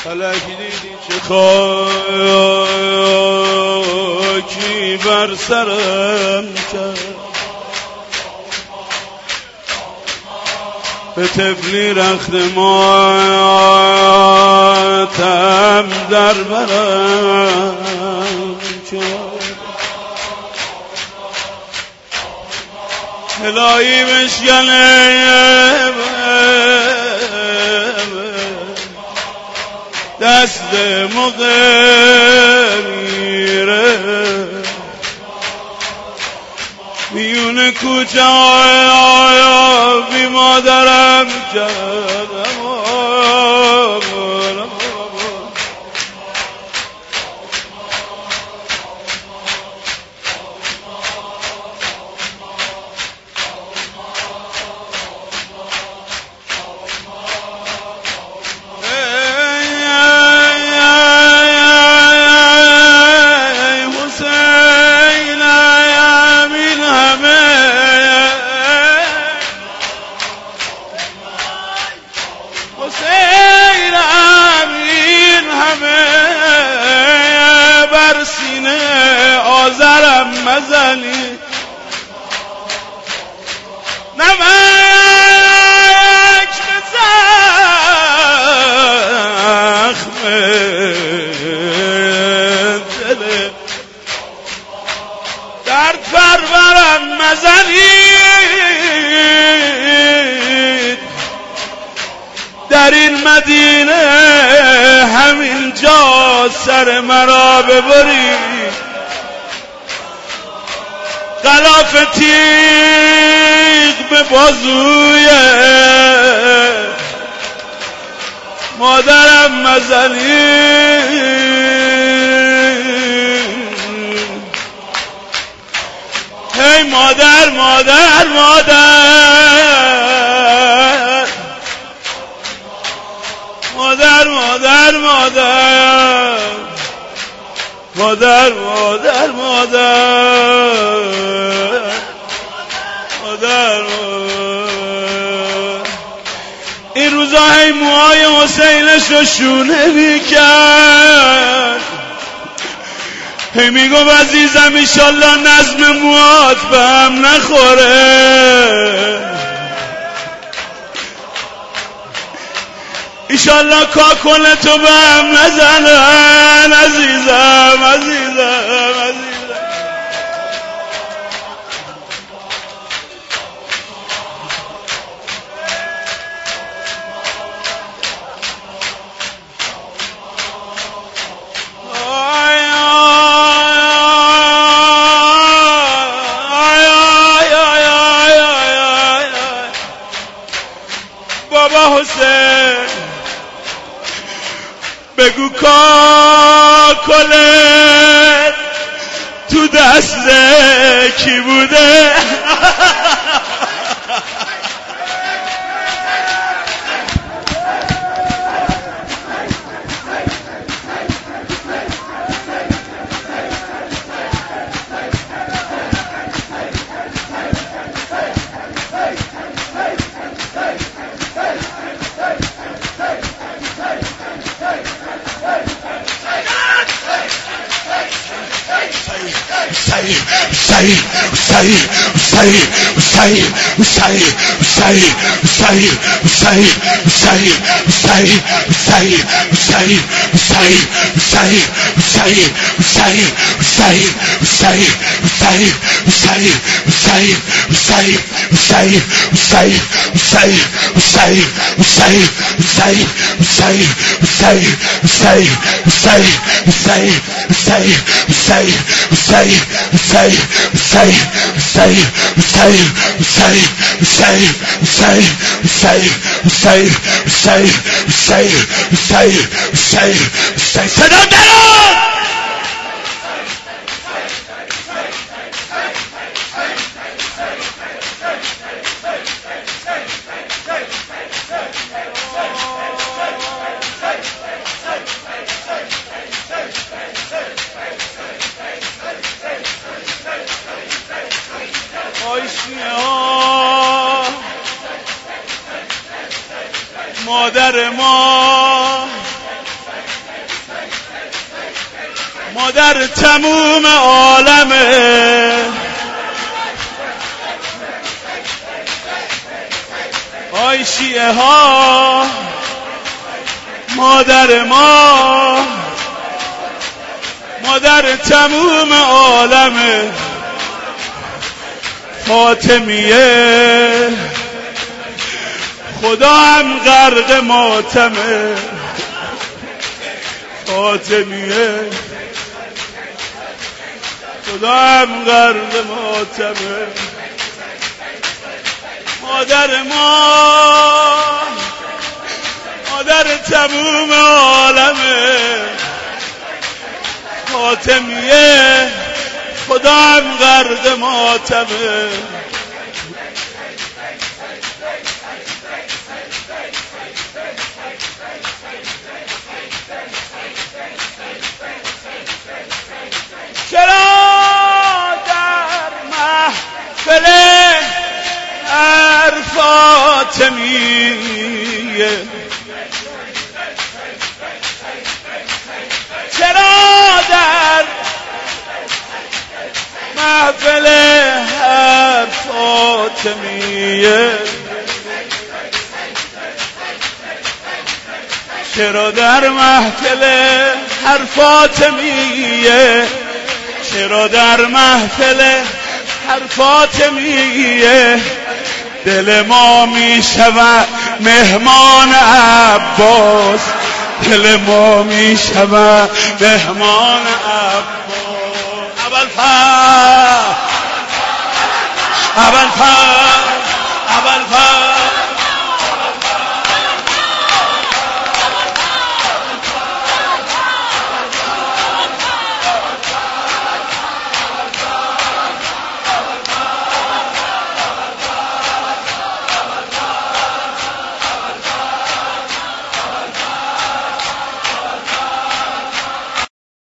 فلک دیدی چه خاکی بر سرم کرد، به طفلی رخت ماتم در برم کرد. الهی بشکنه دست مقیره میون کوچه بی مادرم کردم. آذرم مزنی نمک به زخم دل درد پرورم مزنید در این مدینه همین جا سر مرا ببرید. غلاف تیغ به بازوی مادرم مزنید. هی مادر مادر مادر مادر مادر مادر مادر مادر. این روزا هی موهای حسینش رو شونه میکرد، هی میگم عزیزم ایشالله نظم موهات به هم نخوره، ایشالله کاکل تو به هم نزنن عزیزم عزیزم عزیزم. بابا حسین بگو کاکلت تو دست کی بوده؟ مادر ما مادر تموم عالمه، آی شیعه ها مادر ما، مادر تموم عالمه، فاطمیه خدا هم غرق ماتمه، فاطمیه خدا هم غرق ماتمه، مادر ما مادر تموم عالمه، فاطمیه خدا هم غرق ماتمه. چرا در محفل هر فاطمیه، چرا در محفل هر فاطمیه، چرا در محفل هر فاطمیه، چرا در محفل هر فاطمیه دل ما می شود مهمان عباس، دل ما می شود مهمان عباس. ابوالفضل